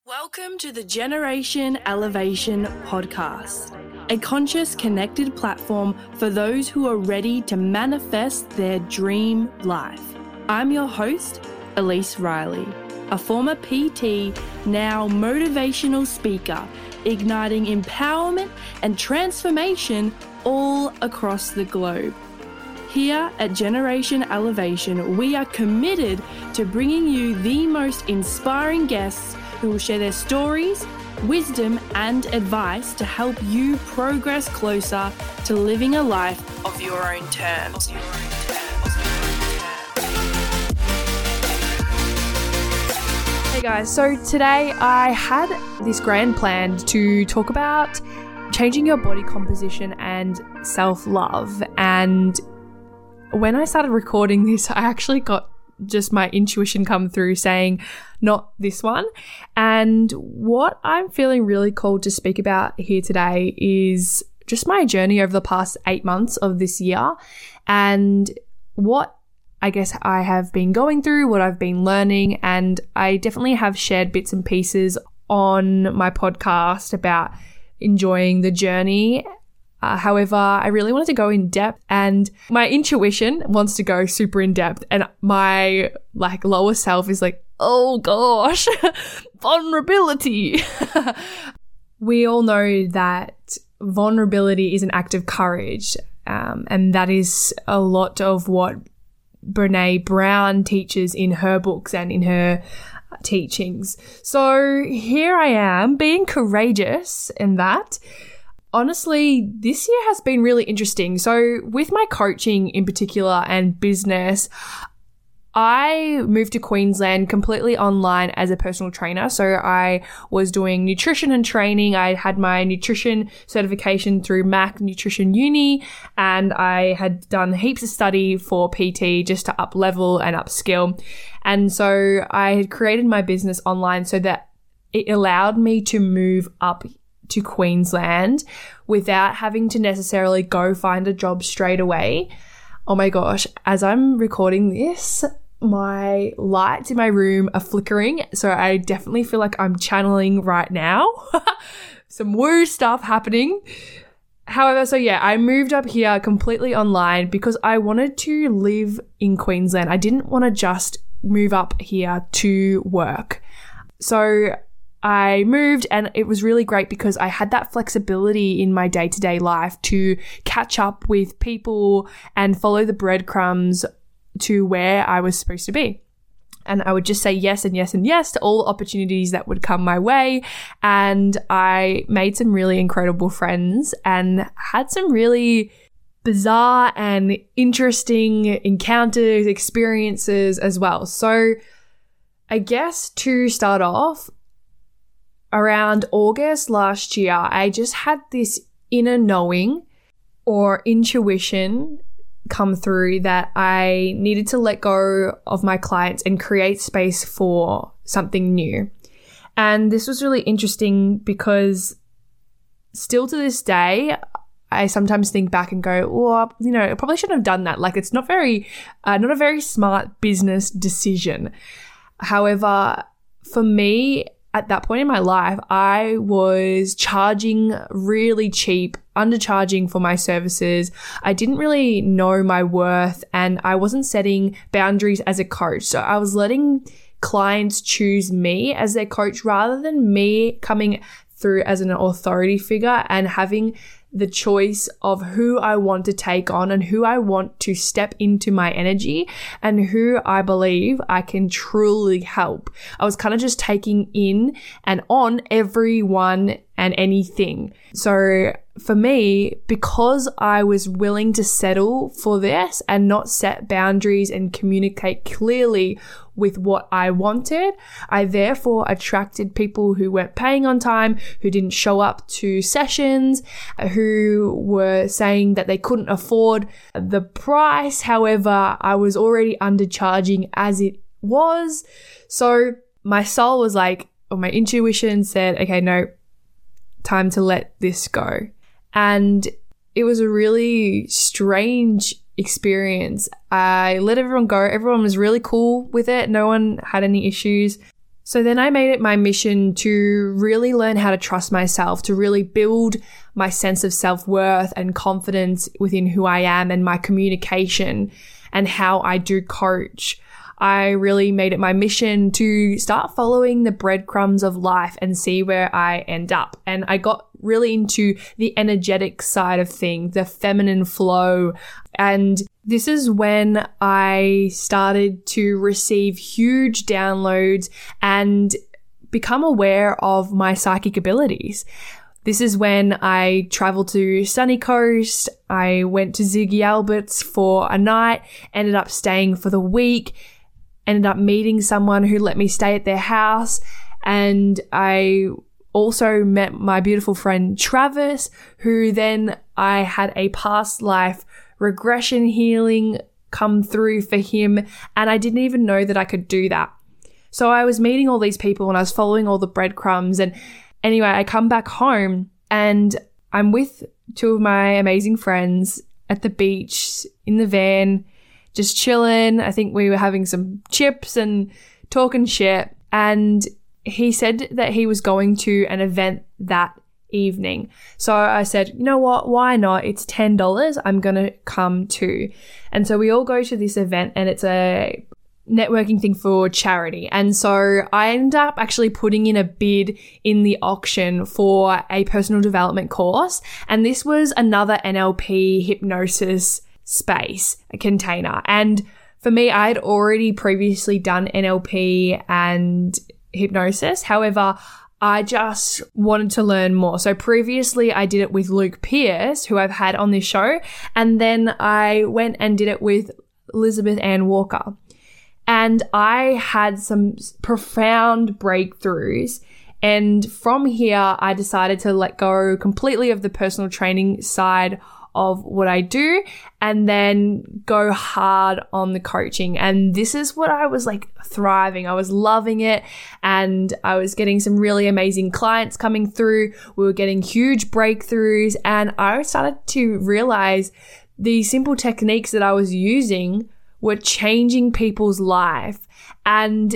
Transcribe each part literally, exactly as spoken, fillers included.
Welcome to the Generation Elevation podcast, a conscious, connected platform for those who are ready to manifest their dream life. I'm your host, Elise Riley, a former P T, now motivational speaker, igniting empowerment and transformation all across the globe. Here at Generation Elevation, we are committed to bringing you the most inspiring guests who will share their stories, wisdom, and advice to help you progress closer to living a life of your own terms. Hey guys, so today I had this grand plan to talk about changing your body composition and self-love. And when I started recording this, I actually got just my intuition come through saying not this one. And what I'm feeling really called to speak about here today is just my journey over the past eight months of this year and what I guess I have been going through, what I've been learning. And I definitely have shared bits and pieces on my podcast about enjoying the journey. Uh, however, I really wanted to go in depth, and my intuition wants to go super in depth, and my like lower self is like, oh gosh, vulnerability. We all know that vulnerability is an act of courage, um, and that is a lot of what Brené Brown teaches in her books and in her teachings. So here I am being courageous in that. Honestly, this year has been really interesting. So with my coaching in particular and business, I moved to Queensland completely online as a personal trainer. So I was doing nutrition and training. I had my nutrition certification through M A C Nutrition Uni, and I had done heaps of study for P T just to up level and upskill. And so I had created my business online so that it allowed me to move up to Queensland without having to necessarily go find a job straight away. Oh my gosh, as I'm recording this, my lights in my room are flickering, so I definitely feel like I'm channeling right now. Some woo stuff happening. However, so yeah, I moved up here completely online because I wanted to live in Queensland. I didn't want to just move up here to work. So I moved, and it was really great because I had that flexibility in my day-to-day life to catch up with people and follow the breadcrumbs to where I was supposed to be. And I would just say yes and yes and yes to all opportunities that would come my way. And I made some really incredible friends and had some really bizarre and interesting encounters, experiences as well. So I guess to start off, around August last year, I just had this inner knowing or intuition come through that I needed to let go of my clients and create space for something new. And this was really interesting because still to this day, I sometimes think back and go, oh, you know, I probably shouldn't have done that. Like, it's not very, uh, not a very smart business decision. However, for me, at that point in my life, I was charging really cheap, undercharging for my services. I didn't really know my worth, and I wasn't setting boundaries as a coach. So I was letting clients choose me as their coach rather than me coming through as an authority figure and having the choice of who I want to take on and who I want to step into my energy and who I believe I can truly help. I was kind of just taking in and on everyone and anything. So for me, because I was willing to settle for this and not set boundaries and communicate clearly with what I wanted, I therefore attracted people who weren't paying on time, who didn't show up to sessions, who were saying that they couldn't afford the price. However, I was already undercharging as it was. So my soul was like, or my intuition said, okay, no, time to let this go. And it was a really strange experience. I let everyone go. Everyone was really cool with it. No one had any issues. So then I made it my mission to really learn how to trust myself, to really build my sense of self-worth and confidence within who I am and my communication and how I do coach. I really made it my mission to start following the breadcrumbs of life and see where I end up. And I got really into the energetic side of things, the feminine flow. And this is when I started to receive huge downloads and become aware of my psychic abilities. This is when I traveled to Sunny Coast. I went to Ziggy Albert's for a night, ended up staying for the week, ended up meeting someone who let me stay at their house. And I also met my beautiful friend Travis, who then I had a past life regression healing come through for him. And I didn't even know that I could do that. So I was meeting all these people and I was following all the breadcrumbs. And anyway, I come back home and I'm with two of my amazing friends at the beach in the van, just chilling. I think we were having some chips and talking shit. And he said that he was going to an event that evening. So I said, you know what? Why not? It's ten dollars. I'm going to come too. And so we all go to this event and it's a networking thing for charity. And so I ended up actually putting in a bid in the auction for a personal development course. And this was another N L P hypnosis space, a container. And for me, I had already previously done N L P and hypnosis. However, I just wanted to learn more. So previously I did it with Luke Pierce, who I've had on this show. And then I went and did it with Elizabeth Ann Walker. And I had some profound breakthroughs. And from here, I decided to let go completely of the personal training side of what I do and then go hard on the coaching. And this is what I was like thriving. I was loving it. And I was getting some really amazing clients coming through. We were getting huge breakthroughs. And I started to realize the simple techniques that I was using were changing people's life. And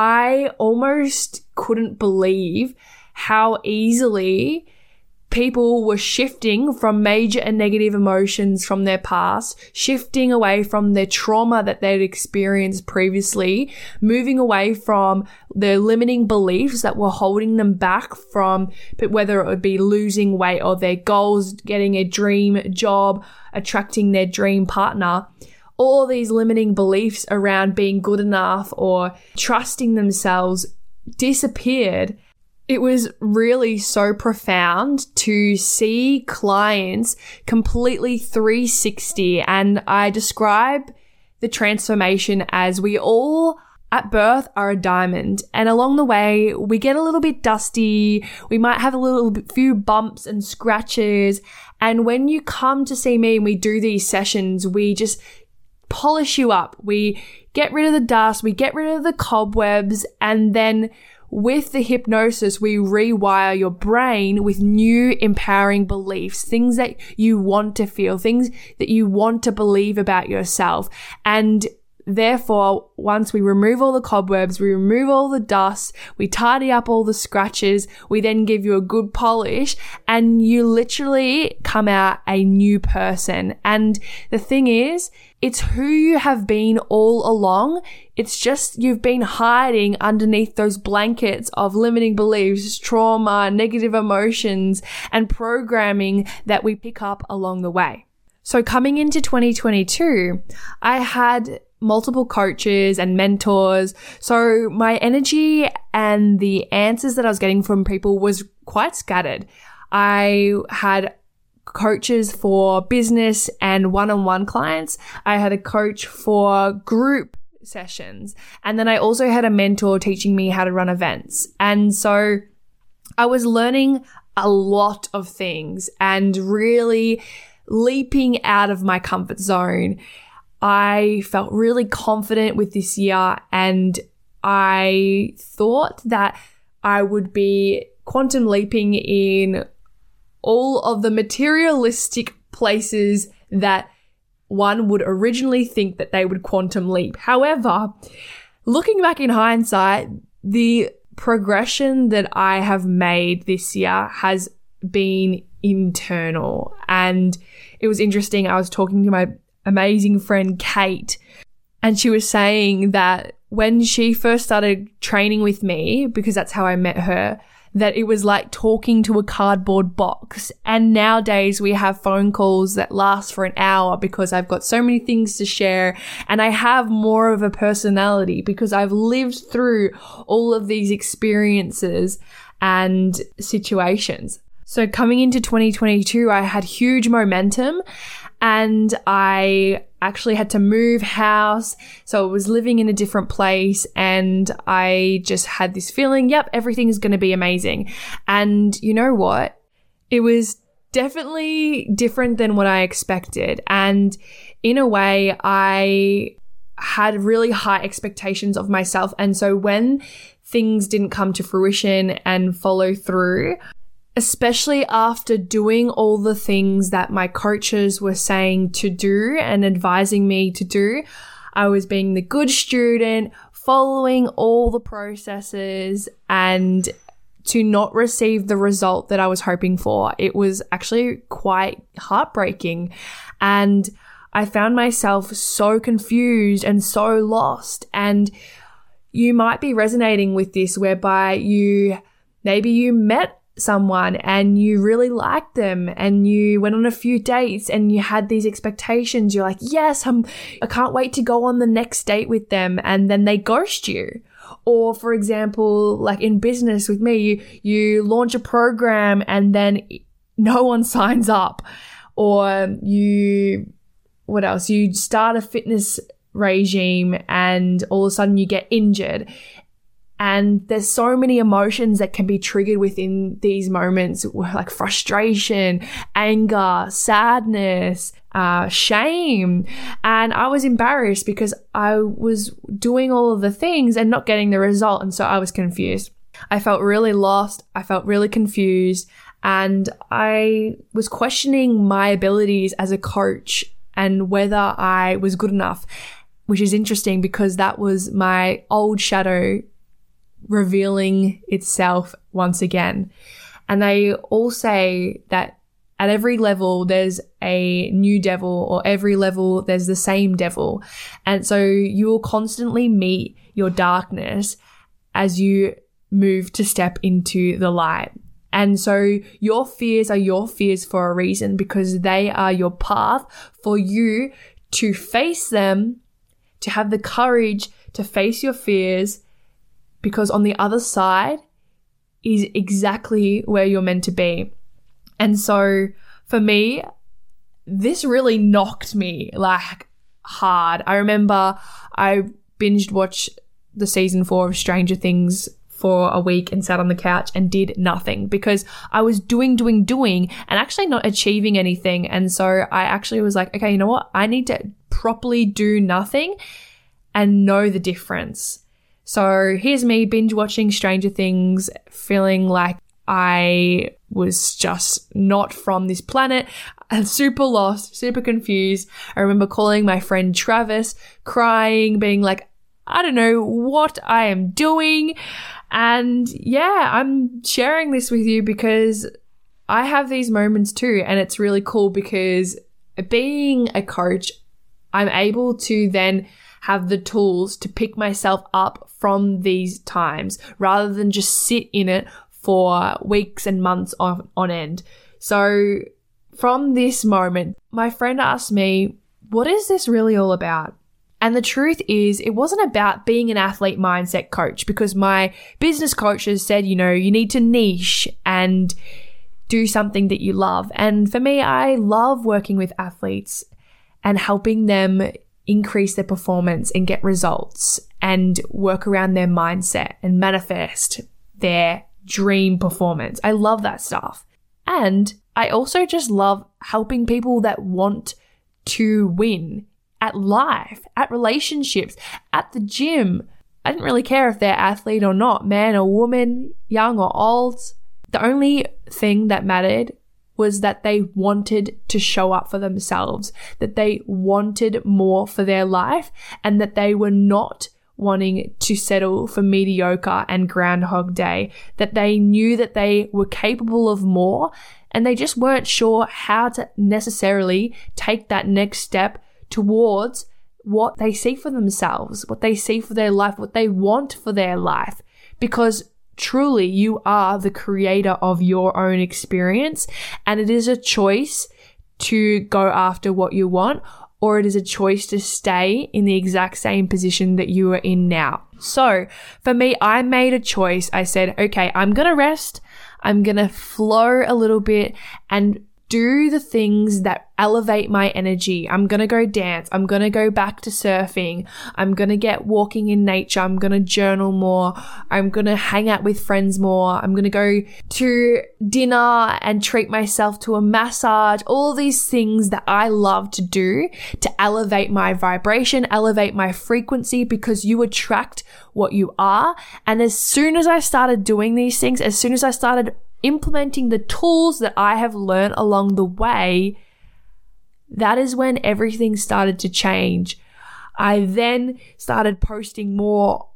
I almost couldn't believe how easily people were shifting from major and negative emotions from their past, shifting away from their trauma that they'd experienced previously, moving away from their limiting beliefs that were holding them back from, but whether it would be losing weight or their goals, getting a dream job, attracting their dream partner. All these limiting beliefs around being good enough or trusting themselves disappeared. It was really so profound to see clients completely three sixty. And I describe the transformation as we all at birth are a diamond. And along the way, we get a little bit dusty. We might have a little few bumps and scratches. And when you come to see me and we do these sessions, we just polish you up. We get rid of the dust. We get rid of the cobwebs. And then with the hypnosis, we rewire your brain with new empowering beliefs, things that you want to feel, things that you want to believe about yourself. And therefore, once we remove all the cobwebs, we remove all the dust, we tidy up all the scratches, we then give you a good polish and you literally come out a new person. And the thing is, it's who you have been all along. It's just you've been hiding underneath those blankets of limiting beliefs, trauma, negative emotions, and programming that we pick up along the way. So coming into twenty twenty-two, I had multiple coaches and mentors. So my energy and the answers that I was getting from people was quite scattered. I had coaches for business and one-on-one clients. I had a coach for group sessions. And then I also had a mentor teaching me how to run events. And so I was learning a lot of things and really leaping out of my comfort zone. I felt really confident with this year and I thought that I would be quantum leaping in all of the materialistic places that one would originally think that they would quantum leap. However, looking back in hindsight, the progression that I have made this year has been internal. And it was interesting. I was talking to my amazing friend Kate, and she was saying that when she first started training with me, because that's how I met her, that it was like talking to a cardboard box. And nowadays we have phone calls that last for an hour because I've got so many things to share, and I have more of a personality because I've lived through all of these experiences and situations. So coming into twenty twenty-two, I had huge momentum, and I actually had to move house. So I was living in a different place, and I just had this feeling, yep, everything is going to be amazing. And you know what? It was definitely different than what I expected. And in a way, I had really high expectations of myself. And so when things didn't come to fruition and follow through, especially after doing all the things that my coaches were saying to do and advising me to do, I was being the good student, following all the processes, and to not receive the result that I was hoping for, it was actually quite heartbreaking. And I found myself so confused and so lost. And you might be resonating with this, whereby you, maybe you met someone and you really liked them and you went on a few dates and you had these expectations. You're like, yes, I'm, I can't wait to go on the next date with them. And then they ghost you. Or for example, like in business with me, you, you launch a program and then no one signs up. Or you, what else? You start a fitness regime and all of a sudden you get injured. And there's so many emotions that can be triggered within these moments, like frustration, anger, sadness, uh, shame. And I was embarrassed because I was doing all of the things and not getting the result. And so I was confused. I felt really lost. I felt really confused. And I was questioning my abilities as a coach and whether I was good enough, which is interesting because that was my old shadow revealing itself once again. And they all say that at every level there's a new devil, or every level there's the same devil. And so you will constantly meet your darkness as you move to step into the light. And so your fears are your fears for a reason, because they are your path for you to face them, to have the courage to face your fears, because on the other side is exactly where you're meant to be. And so for me, this really knocked me like hard. I remember I binged watched the season four of Stranger Things for a week and sat on the couch and did nothing because I was doing, doing, doing and actually not achieving anything. And so I actually was like, okay, you know what? I need to properly do nothing and know the difference. So here's me binge watching Stranger Things, feeling like I was just not from this planet and super lost, super confused. I remember calling my friend Travis, crying, being like, I don't know what I am doing. And yeah, I'm sharing this with you because I have these moments too. And it's really cool because being a coach, I'm able to then have the tools to pick myself up from these times rather than just sit in it for weeks and months on, on end. So from this moment, my friend asked me, what is this really all about? And the truth is, it wasn't about being an athlete mindset coach, because my business coaches said, you know, you need to niche and do something that you love. And for me, I love working with athletes and helping them increase their performance and get results and work around their mindset and manifest their dream performance. I love that stuff. And I also just love helping people that want to win at life, at relationships, at the gym. I didn't really care if they're athlete or not, man or woman, young or old. The only thing that mattered was that they wanted to show up for themselves, that they wanted more for their life, and that they were not wanting to settle for mediocre and Groundhog Day, that they knew that they were capable of more and they just weren't sure how to necessarily take that next step towards what they see for themselves, what they see for their life, what they want for their life. Because truly, you are the creator of your own experience, and it is a choice to go after what you want, or it is a choice to stay in the exact same position that you are in now. So for me, I made a choice. I said, okay, I'm going to rest. I'm going to flow a little bit and do the things that elevate my energy. I'm going to go dance. I'm going to go back to surfing. I'm going to get walking in nature. I'm going to journal more. I'm going to hang out with friends more. I'm going to go to dinner and treat myself to a massage. All these things that I love to do to elevate my vibration, elevate my frequency, because you attract what you are. And as soon as I started doing these things, as soon as I started implementing the tools that I have learned along the way, that is when everything started to change. I then started posting more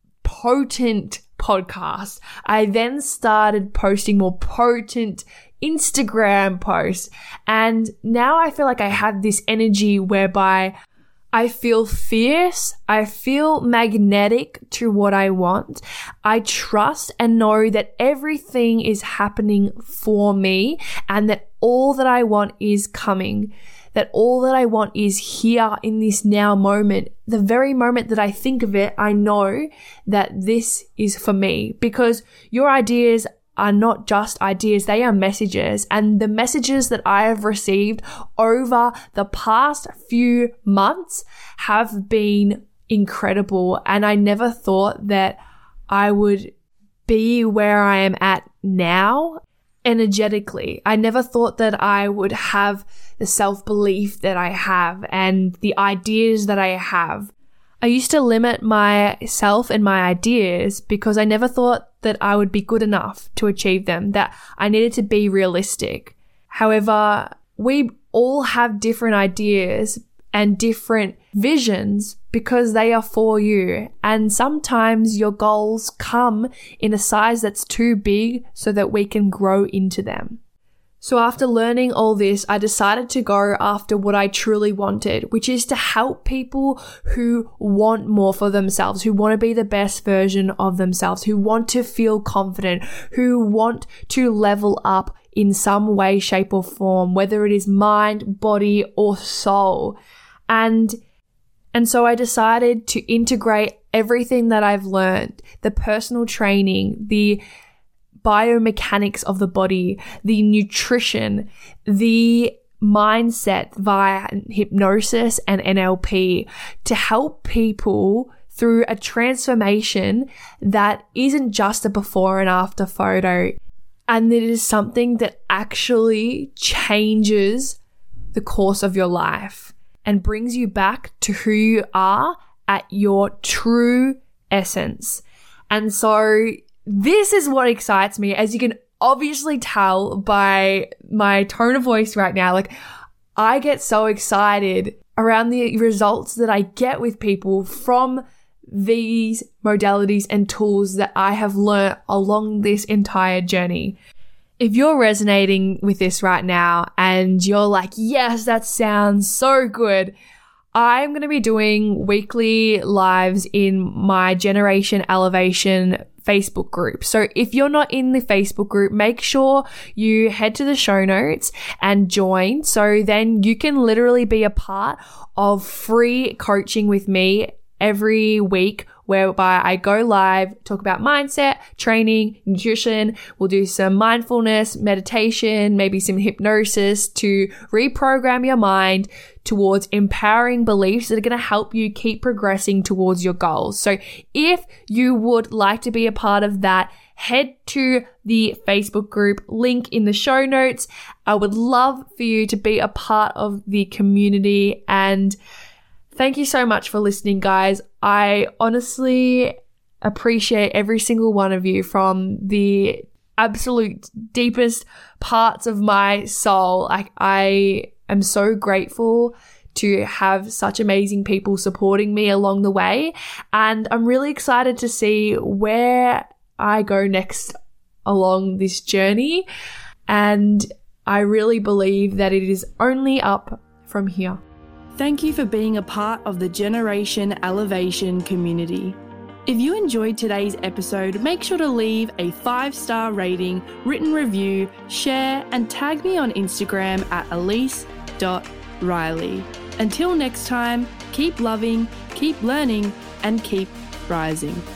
potent podcasts. I then started posting more potent Instagram posts. And now I feel like I have this energy whereby I feel fierce. I feel magnetic to what I want. I trust and know that everything is happening for me and that all that I want is coming. That all that I want is here in this now moment. The very moment that I think of it, I know that this is for me, because your ideas are not just ideas, they are messages. And the messages that I have received over the past few months have been incredible. And I never thought that I would be where I am at now energetically. I never thought that I would have the self-belief that I have and the ideas that I have. I used to limit myself and my ideas because I never thought that I would be good enough to achieve them, that I needed to be realistic. However, we all have different ideas and different visions because they are for you. And sometimes your goals come in a size that's too big so that we can grow into them. So after learning all this, I decided to go after what I truly wanted, which is to help people who want more for themselves, who want to be the best version of themselves, who want to feel confident, who want to level up in some way, shape, or form, whether it is mind, body, or soul. And And so I decided to integrate everything that I've learned, the personal training, the biomechanics of the body, the nutrition, the mindset via hypnosis and N L P, to help people through a transformation that isn't just a before and after photo, and it is something that actually changes the course of your life and brings you back to who you are at your true essence. And so this is what excites me, as you can obviously tell by my tone of voice right now. Like, I get so excited around the results that I get with people from these modalities and tools that I have learnt along this entire journey. If you're resonating with this right now and you're like, yes, that sounds so good, I'm going to be doing weekly lives in my Generation Elevation Facebook group. So if you're not in the Facebook group, make sure you head to the show notes and join. So then you can literally be a part of free coaching with me every week, whereby I go live, talk about mindset, training, nutrition. We'll do some mindfulness, meditation, maybe some hypnosis to reprogram your mind towards empowering beliefs that are going to help you keep progressing towards your goals. So if you would like to be a part of that, head to the Facebook group, link in the show notes. I would love for you to be a part of the community, and thank you so much for listening, guys. I honestly appreciate every single one of you from the absolute deepest parts of my soul. Like, I am so grateful to have such amazing people supporting me along the way. And I'm really excited to see where I go next along this journey. And I really believe that it is only up from here. Thank you for being a part of the Generation Elevation community. If you enjoyed today's episode, make sure to leave a five-star rating, written review, share, and tag me on Instagram at elise dot riley. Until next time, keep loving, keep learning, and keep rising.